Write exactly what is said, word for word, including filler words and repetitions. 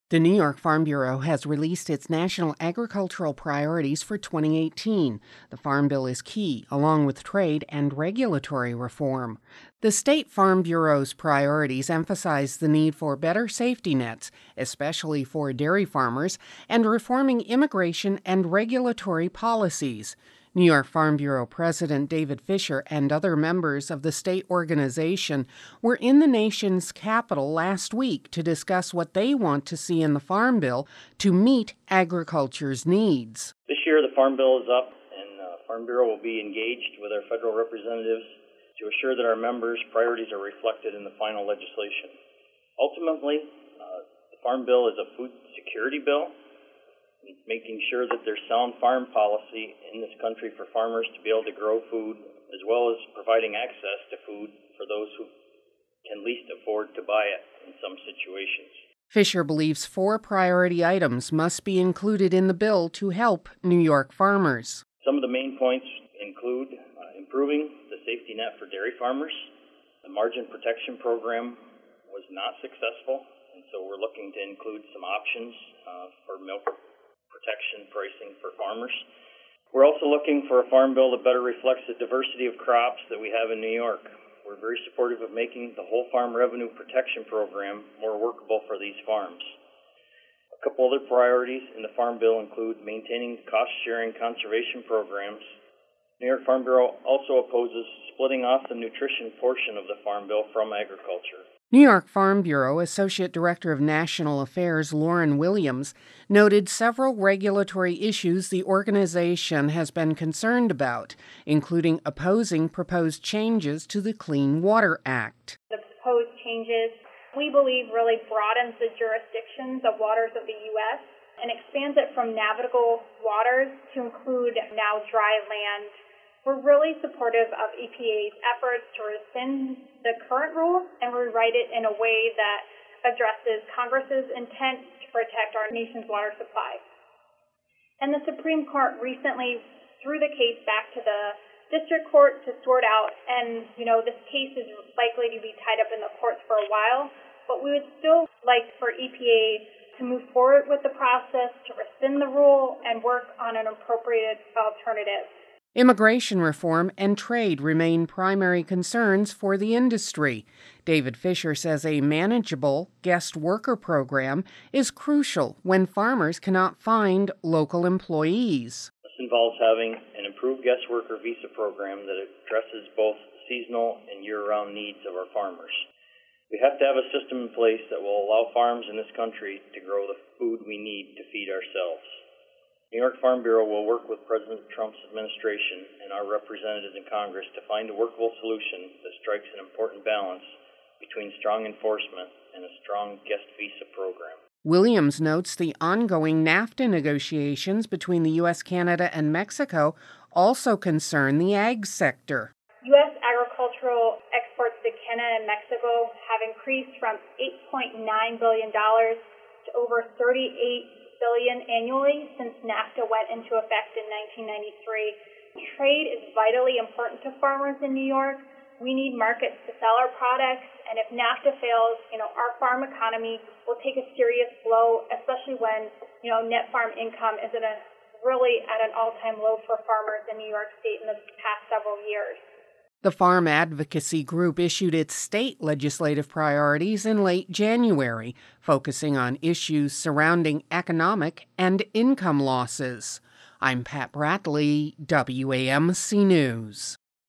The New York Farm Bureau has released its national agricultural priorities for twenty eighteen. The Farm Bill is key, along with trade and regulatory reform. The State Farm Bureau's priorities emphasize the need for better safety nets, especially for dairy farmers, and reforming immigration and regulatory policies. New York Farm Bureau President David Fisher and other members of the state organization were in the nation's capital last week to discuss what they want to see in the Farm Bill to meet agriculture's needs. This year the Farm Bill is up, and the Farm Bureau will be engaged with our federal representatives to assure that our members' priorities are reflected in the final legislation. Ultimately, uh, the Farm Bill is a food security bill, making sure that there's sound farm policy in this country for farmers to be able to grow food, as well as providing access to food for those who can least afford to buy it in some situations. Fisher believes four priority items must be included in the bill to help New York farmers. Some of the main points include uh, improving the safety net for dairy farmers. The margin protection program was not successful, and so we're looking to include some options uh, for milk protection pricing for farmers. We're also looking for a farm bill that better reflects the diversity of crops that we have in New York. We're very supportive of making the whole farm revenue protection program more workable for these farms. A couple other priorities in the Farm Bill include maintaining cost-sharing conservation programs. New York Farm Bureau also opposes splitting off the nutrition portion of the Farm Bill from agriculture. New York Farm Bureau Associate Director of National Affairs Lauren Williams noted several regulatory issues the organization has been concerned about, including opposing proposed changes to the Clean Water Act. The proposed changes, we believe, really broadens the jurisdictions of waters of the U S and expands it from navigable waters to include now dry land. We're really supportive of E P A's efforts to rescind the current rule and rewrite it in a way that addresses Congress's intent to protect our nation's water supply. And the Supreme Court recently threw the case back to the district court to sort out, and, you know, this case is likely to be tied up in the courts for a while, but we would still like for E P A to move forward with the process to rescind the rule and work on an appropriate alternative. Immigration reform and trade remain primary concerns for the industry. David Fisher says a manageable guest worker program is crucial when farmers cannot find local employees. This involves having an improved guest worker visa program that addresses both seasonal and year-round needs of our farmers. We have to have a system in place that will allow farms in this country to grow the food we need to feed ourselves. New York Farm Bureau will work with President Trump's administration and our representatives in Congress to find a workable solution that strikes an important balance between strong enforcement and a strong guest visa program. Williams notes the ongoing NAFTA negotiations between the U S, Canada, and Mexico also concern the ag sector. U S agricultural exports to Canada and Mexico have increased from eight point nine billion dollars to over thirty-eight billion dollars annually since NAFTA went into effect in nineteen ninety-three. Trade is vitally important to farmers in New York. We need markets to sell our products, and if NAFTA fails, you know, our farm economy will take a serious blow, especially when, you know, net farm income is at a really at an all-time low for farmers in New York State in the past several years. The Farm Advocacy Group issued its state legislative priorities in late January, focusing on issues surrounding economic and income losses. I'm Pat Bradley, W A M C News.